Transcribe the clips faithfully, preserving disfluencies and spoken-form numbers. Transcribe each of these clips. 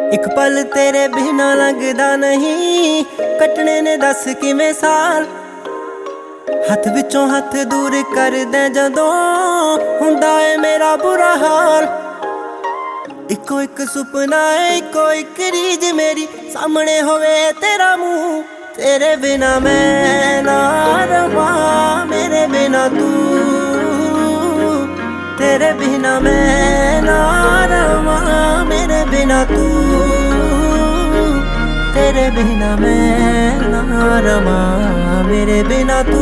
एक पल तेरे बिना लगदा नहीं, कटने ने दस किवें साल। हथ विचों हथ दूर कर दे जदों हुंदा है मेरा बुरा हाल। इको एक सुपना है, इको एक रीज मेरी, सामने होवे तेरा मुंह। तेरे बिना मैं ना रवां, मेरे बिना तू। तेरे बिना मैं ना रवां, मेरे बिना तू। तेरे बिना मैं ना रवां, मेरे बिना तू।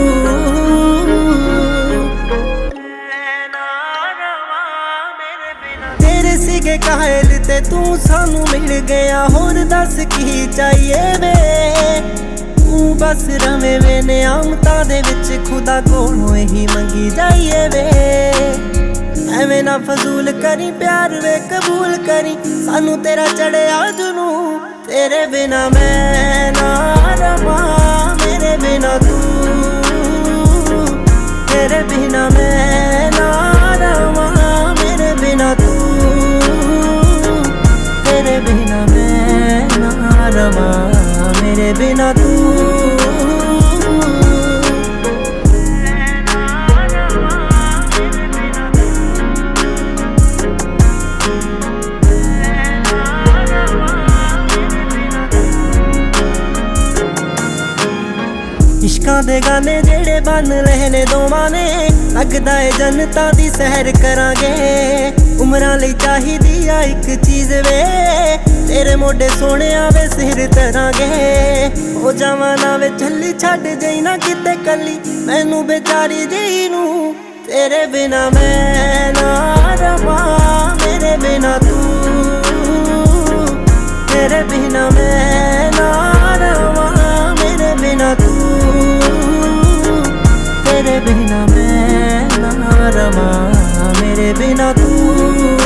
तेरे सीगे कायल ते तू सानू मिल गया, होर दस की चाहिए वे। तू बस रवे वे नियामतां दे विच, खुदा कोलों ही मंगी जाइए वे। एवें ना फजूल करी, प्यार वे कबूल करी, सानू तेरा चढ़िया जुनू। तेरे बिना मैं ना रवां, मेरे बिना तू। तेरे बिना मैं ना रवां, मेरे बिना तू। तेरे बिना मैं ना रवां, मेरे बिना तू। इश्कां दे गाने जेड़े बन लहने दोवां ने, लगदा है जन्नतां दी सैर करांगे। उमरां लई चाहिदी आ इक चीज़ वे, तेरे मोढे सोहणिया वे सिर धरांगे। हो जावां ना वे झल्ली, छड्ड जाई ना किते कल्ली मैनू बेचारी जी नू। तेरे बिना मैं ना रवां, मेरे बिना तू। तेरे बिना मैं ना रवां, मेरे बिना तू। तेरे बिना मैं ना रवां, मेरे बिना तू।